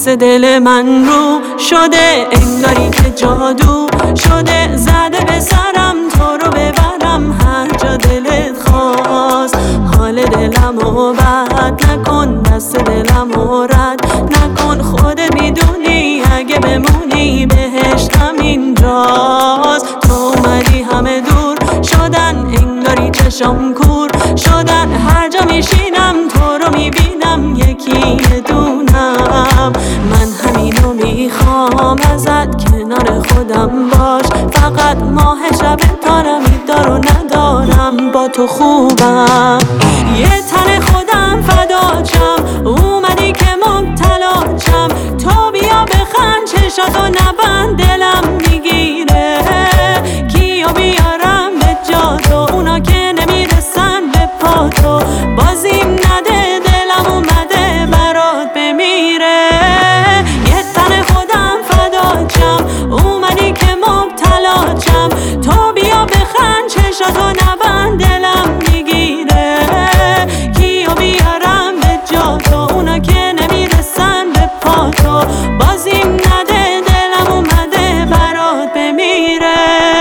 دست دل من رو شده، انگاری که جادو شده، زده به سرم تو رو ببرم هر جا دلت خواست. حال دلمو بد نکن، دست دلمو رد نکن، خودت میدونی اگه بمونی بهشت همینجاست. تو اومدی همه دور شدن، انگاری چشم کور شدن، هر جا میشینم تو رو میبینم یکی دونم. من همینو میخوام ازت، کنار خودم باش فقط، ماه شب تارمی دارو ندارم با تو خوبم. یه تن خودم فداچم، اومدی که مبتلاچم، تو بیا بخند چشاتو نبند دلم میگیره، کیو بیارم به جا تو، اونا که نمیرسن به پا تو، بازیم نده دلم اومده برات بمیره. یه تن خودم فداچم، اومدی که مبتلاچم، تو بیا بخند چشاتو نبند دلم میگیره، کیو بیارم به جا تو، اونا که نمیرسن به پا تو، بازیم نده دلم اومده برات بمیره.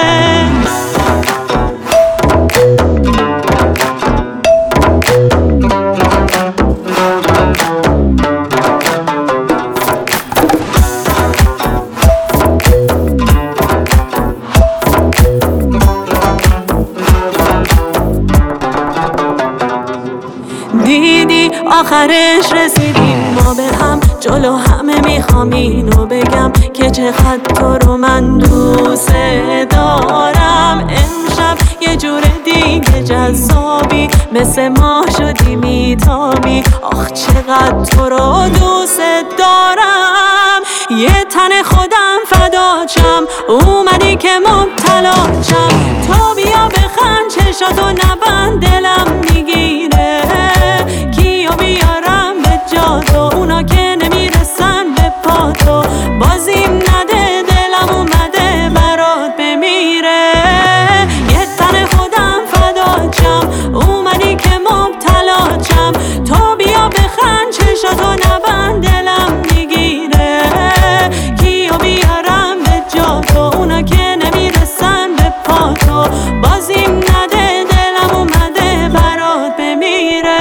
دیدی آخرش رسیدیم ما به هم، جلو همه میخوام اینو بگم که چقدر تو رو من دوست دارم. امشب یه جور دیگه جذابی، مثل ماه شدی میتابی، آخ چقدر تو رو دوست دارم. یه تن خودم فداچم، اومدی که مبتلاچم، تو بیا بخند چشاتو نبند دلم میگیره، کیو بیارم به جا تو، اونا که نمیرسن به پا تو، بازیم نده دلم اومده برات بمیره. یه تن خودم فداچم، اومدی که مبتلاچم، تو بیا بخند چشاتو نبند دلم میگیره، کیو بیارم به جا تو، اونا که نمیرسن به پا تو، بازیم نده دلم اومده برات بمیره.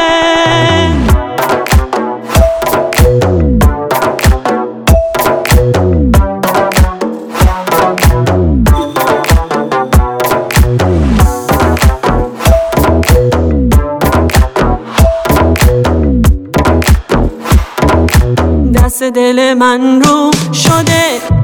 دست دل من رو شده،